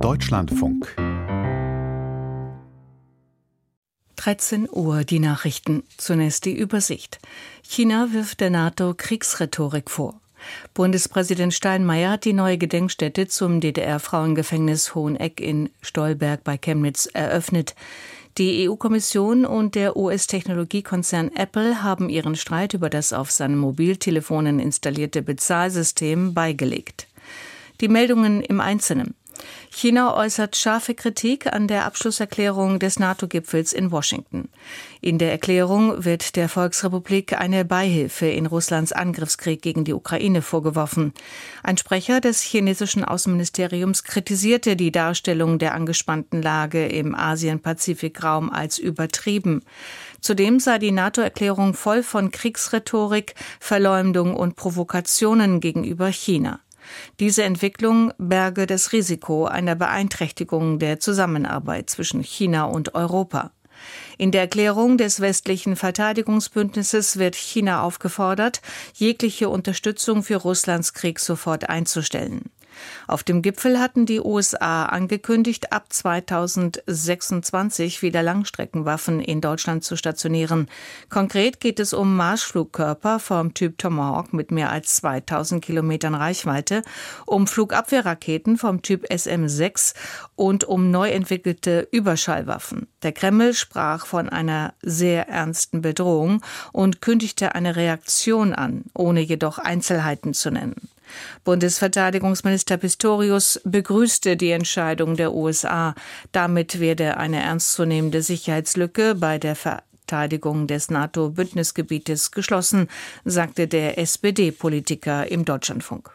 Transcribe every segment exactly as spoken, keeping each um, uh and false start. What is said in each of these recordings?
Deutschlandfunk. dreizehn Uhr, die Nachrichten. Zunächst die Übersicht. China wirft der NATO Kriegsrhetorik vor. Bundespräsident Steinmeier hat die neue Gedenkstätte zum D D R-Frauengefängnis Hoheneck in Stolberg bei Chemnitz eröffnet. Die E U-Kommission und der U S-Technologiekonzern Apple haben ihren Streit über das auf seinen Mobiltelefonen installierte Bezahlsystem beigelegt. Die Meldungen im Einzelnen. China äußert scharfe Kritik an der Abschlusserklärung des NATO-Gipfels in Washington. In der Erklärung wird der Volksrepublik eine Beihilfe in Russlands Angriffskrieg gegen die Ukraine vorgeworfen. Ein Sprecher des chinesischen Außenministeriums kritisierte die Darstellung der angespannten Lage im Asien-Pazifik-Raum als übertrieben. Zudem sei die NATO-Erklärung voll von Kriegsrhetorik, Verleumdung und Provokationen gegenüber China. Diese Entwicklung berge das Risiko einer Beeinträchtigung der Zusammenarbeit zwischen China und Europa. In der Erklärung des westlichen Verteidigungsbündnisses wird China aufgefordert, jegliche Unterstützung für Russlands Krieg sofort einzustellen. Auf dem Gipfel hatten die U S A angekündigt, ab zweitausendsechsundzwanzig wieder Langstreckenwaffen in Deutschland zu stationieren. Konkret geht es um Marschflugkörper vom Typ Tomahawk mit mehr als zweitausend Kilometern Reichweite, um Flugabwehrraketen vom Typ S M sechs und um neu entwickelte Überschallwaffen. Der Kreml sprach von einer sehr ernsten Bedrohung und kündigte eine Reaktion an, ohne jedoch Einzelheiten zu nennen. Bundesverteidigungsminister Pistorius begrüßte die Entscheidung der U S A. Damit werde eine ernstzunehmende Sicherheitslücke bei der Verteidigung des NATO-Bündnisgebietes geschlossen, sagte der S P D-Politiker im Deutschlandfunk.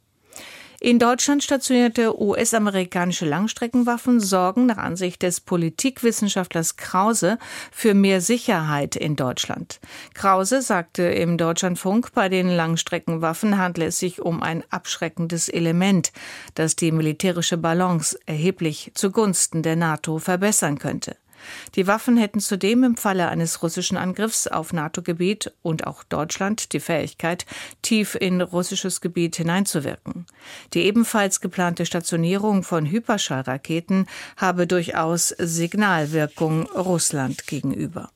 In Deutschland stationierte U S-amerikanische Langstreckenwaffen sorgen nach Ansicht des Politikwissenschaftlers Krause für mehr Sicherheit in Deutschland. Krause sagte im Deutschlandfunk, bei den Langstreckenwaffen handle es sich um ein abschreckendes Element, das die militärische Balance erheblich zugunsten der NATO verbessern könnte. Die Waffen hätten zudem im Falle eines russischen Angriffs auf NATO-Gebiet und auch Deutschland die Fähigkeit, tief in russisches Gebiet hineinzuwirken. Die ebenfalls geplante Stationierung von Hyperschallraketen habe durchaus Signalwirkung Russland gegenüber.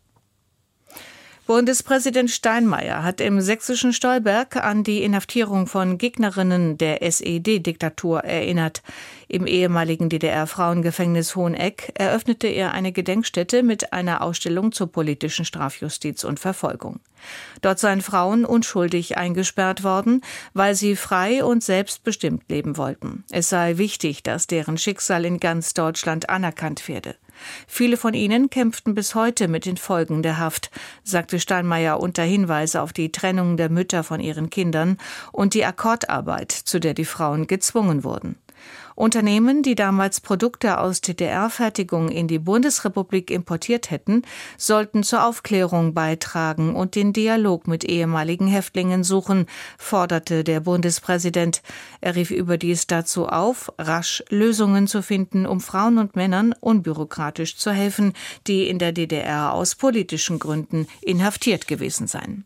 Bundespräsident Steinmeier hat im sächsischen Stolberg an die Inhaftierung von Gegnerinnen der S E D-Diktatur erinnert. Im ehemaligen D D R-Frauengefängnis Hoheneck eröffnete er eine Gedenkstätte mit einer Ausstellung zur politischen Strafjustiz und Verfolgung. Dort seien Frauen unschuldig eingesperrt worden, weil sie frei und selbstbestimmt leben wollten. Es sei wichtig, dass deren Schicksal in ganz Deutschland anerkannt werde. Viele von ihnen kämpften bis heute mit den Folgen der Haft, sagte Steinmeier unter Hinweise auf die Trennung der Mütter von ihren Kindern und die Akkordarbeit, zu der die Frauen gezwungen wurden. Unternehmen, die damals Produkte aus D D R-Fertigung in die Bundesrepublik importiert hätten, sollten zur Aufklärung beitragen und den Dialog mit ehemaligen Häftlingen suchen, forderte der Bundespräsident. Er rief überdies dazu auf, rasch Lösungen zu finden, um Frauen und Männern unbürokratisch zu helfen, die in der D D R aus politischen Gründen inhaftiert gewesen seien.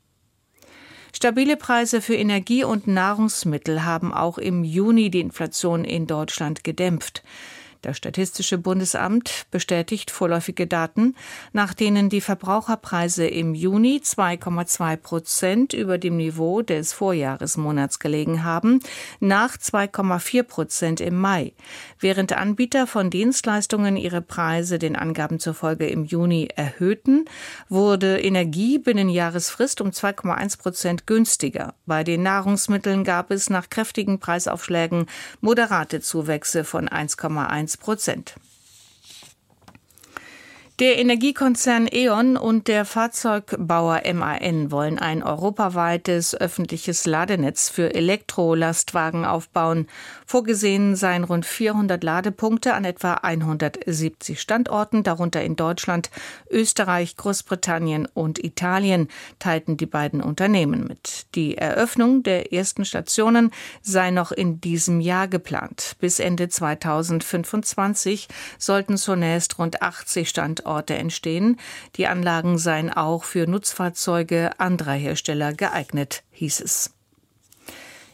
Stabile Preise für Energie und Nahrungsmittel haben auch im Juni die Inflation in Deutschland gedämpft. Das Statistische Bundesamt bestätigt vorläufige Daten, nach denen die Verbraucherpreise im Juni zwei Komma zwei Prozent über dem Niveau des Vorjahresmonats gelegen haben, nach zwei Komma vier Prozent im Mai. Während Anbieter von Dienstleistungen ihre Preise den Angaben zufolge im Juni erhöhten, wurde Energie binnen Jahresfrist um zwei Komma eins Prozent günstiger. Bei den Nahrungsmitteln gab es nach kräftigen Preisaufschlägen moderate Zuwächse von eins Komma eins Prozent. Der Energiekonzern E.ON und der Fahrzeugbauer M A N wollen ein europaweites öffentliches Ladenetz für Elektrolastwagen aufbauen. Vorgesehen seien rund vierhundert Ladepunkte an etwa hundertsiebzig Standorten, darunter in Deutschland, Österreich, Großbritannien und Italien, teilten die beiden Unternehmen mit. Die Eröffnung der ersten Stationen sei noch in diesem Jahr geplant. Bis Ende zweitausendfünfundzwanzig sollten zunächst rund achtzig Standorte entstehen. Die Anlagen seien auch für Nutzfahrzeuge anderer Hersteller geeignet, hieß es.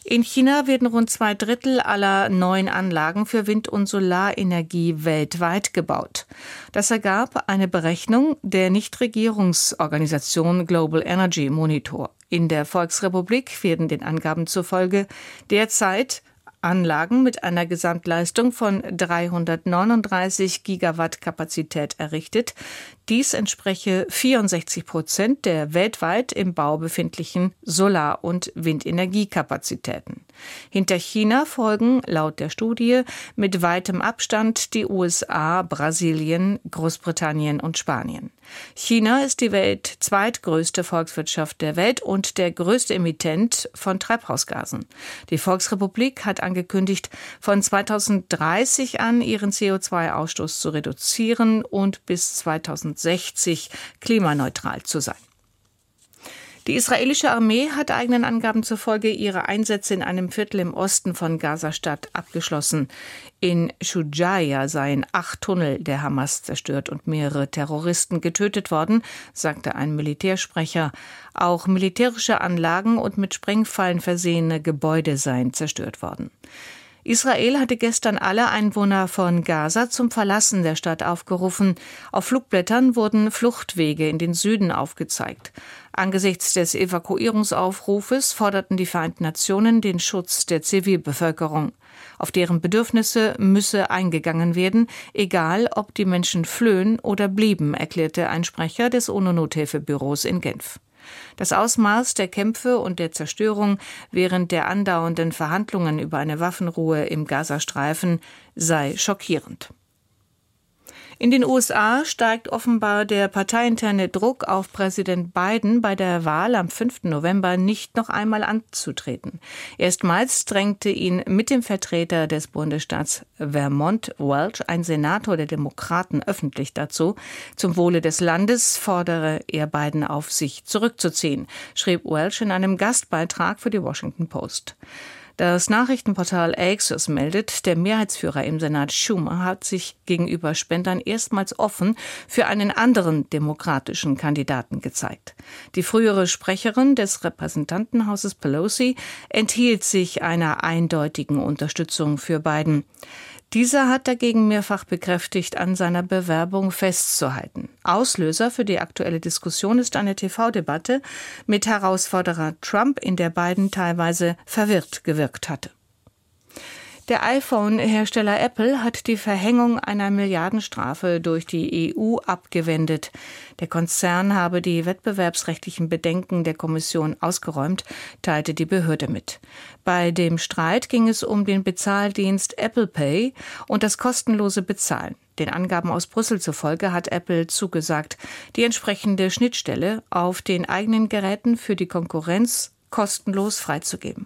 In China werden rund zwei Drittel aller neuen Anlagen für Wind- und Solarenergie weltweit gebaut. Das ergab eine Berechnung der Nichtregierungsorganisation Global Energy Monitor. In der Volksrepublik werden den Angaben zufolge derzeit Anlagen mit einer Gesamtleistung von dreihundertneununddreißig Gigawatt Kapazität errichtet. Dies entspreche vierundsechzig Prozent der weltweit im Bau befindlichen Solar- und Windenergiekapazitäten. Hinter China folgen laut der Studie mit weitem Abstand die U S A, Brasilien, Großbritannien und Spanien. China ist die welt zweitgrößte Volkswirtschaft der Welt und der größte Emittent von Treibhausgasen. Die Volksrepublik hat angekündigt, von zweitausenddreißig an ihren C O zwei Ausstoß zu reduzieren und bis zweitausendsechzig klimaneutral zu sein. Die israelische Armee hat eigenen Angaben zufolge ihre Einsätze in einem Viertel im Osten von Gaza-Stadt abgeschlossen. In Shujaia seien acht Tunnel der Hamas zerstört und mehrere Terroristen getötet worden, sagte ein Militärsprecher. Auch militärische Anlagen und mit Sprengfallen versehene Gebäude seien zerstört worden. Israel hatte gestern alle Einwohner von Gaza zum Verlassen der Stadt aufgerufen. Auf Flugblättern wurden Fluchtwege in den Süden aufgezeigt. Angesichts des Evakuierungsaufrufes forderten die Vereinten Nationen den Schutz der Zivilbevölkerung. Auf deren Bedürfnisse müsse eingegangen werden, egal ob die Menschen flöhen oder blieben, erklärte ein Sprecher des UNO-Nothilfebüros in Genf. Das Ausmaß der Kämpfe und der Zerstörung während der andauernden Verhandlungen über eine Waffenruhe im Gazastreifen sei schockierend. In den U S A steigt offenbar der parteiinterne Druck auf Präsident Biden, bei der Wahl am fünften November nicht noch einmal anzutreten. Erstmals drängte ihn mit dem Vertreter des Bundesstaats Vermont, Welch, ein Senator der Demokraten, öffentlich dazu. Zum Wohle des Landes fordere er Biden auf, sich zurückzuziehen, schrieb Welch in einem Gastbeitrag für die Washington Post. Das Nachrichtenportal Axios meldet, der Mehrheitsführer im Senat Schumer hat sich gegenüber Spendern erstmals offen für einen anderen demokratischen Kandidaten gezeigt. Die frühere Sprecherin des Repräsentantenhauses Pelosi enthielt sich einer eindeutigen Unterstützung für Biden. Dieser hat dagegen mehrfach bekräftigt, an seiner Bewerbung festzuhalten. Auslöser für die aktuelle Diskussion ist eine T V-Debatte mit Herausforderer Trump, in der Biden teilweise verwirrt gewirkt hatte. Der iPhone-Hersteller Apple hat die Verhängung einer Milliardenstrafe durch die E U abgewendet. Der Konzern habe die wettbewerbsrechtlichen Bedenken der Kommission ausgeräumt, teilte die Behörde mit. Bei dem Streit ging es um den Bezahldienst Apple Pay und das kostenlose Bezahlen. Den Angaben aus Brüssel zufolge hat Apple zugesagt, die entsprechende Schnittstelle auf den eigenen Geräten für die Konkurrenz kostenlos freizugeben.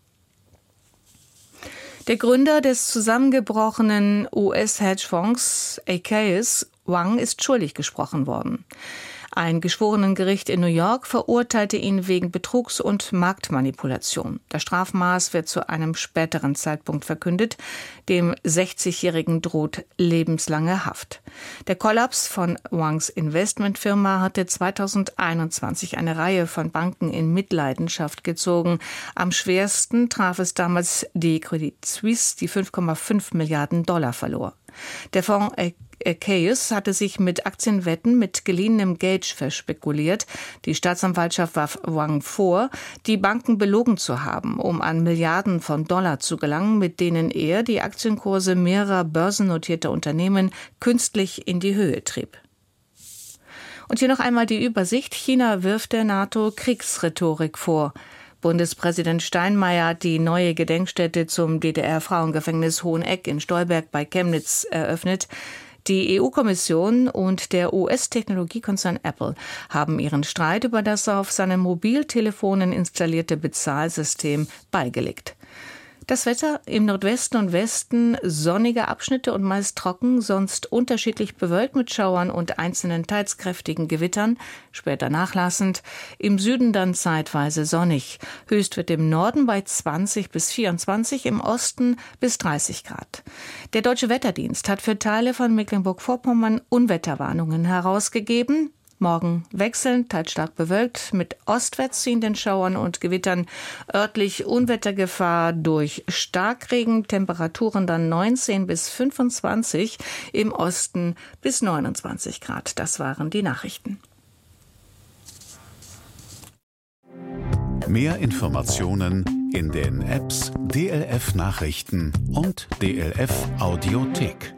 Der Gründer des zusammengebrochenen U S-Hedgefonds Archegos, Wang, ist schuldig gesprochen worden. Ein Geschworenengericht in New York verurteilte ihn wegen Betrugs und Marktmanipulation. Das Strafmaß wird zu einem späteren Zeitpunkt verkündet. Dem sechzigjährigen droht lebenslange Haft. Der Kollaps von Wangs Investmentfirma hatte zweitausendeinundzwanzig eine Reihe von Banken in Mitleidenschaft gezogen. Am schwersten traf es damals die Credit Suisse, die fünf Komma fünf Milliarden Dollar verlor. Der Fonds Archegos hatte sich mit Aktienwetten mit geliehenem Geld verspekuliert. Die Staatsanwaltschaft warf Wang vor, die Banken belogen zu haben, um an Milliarden von Dollar zu gelangen, mit denen er die Aktienkurse mehrerer börsennotierter Unternehmen künstlich in die Höhe trieb. Und hier noch einmal die Übersicht. China wirft der NATO Kriegsrhetorik vor. Bundespräsident Steinmeier hat die neue Gedenkstätte zum D D R-Frauengefängnis Hoheneck in Stolberg bei Chemnitz eröffnet. Die E U-Kommission und der U S-Technologiekonzern Apple haben ihren Streit über das auf seinen Mobiltelefonen installierte Bezahlsystem beigelegt. Das Wetter: im Nordwesten und Westen sonnige Abschnitte und meist trocken, sonst unterschiedlich bewölkt mit Schauern und einzelnen teils kräftigen Gewittern, später nachlassend. Im Süden dann zeitweise sonnig. Höchst wird im Norden bei zwanzig bis vierundzwanzig, im Osten bis dreißig Grad. Der Deutsche Wetterdienst hat für Teile von Mecklenburg-Vorpommern Unwetterwarnungen herausgegeben. Morgen wechselnd, teils stark bewölkt, mit ostwärts ziehenden Schauern und Gewittern, örtlich Unwettergefahr durch Starkregen, Temperaturen dann neunzehn bis fünfundzwanzig, im Osten bis neunundzwanzig Grad. Das waren die Nachrichten. Mehr Informationen in den Apps D L F Nachrichten und D L F Audiothek.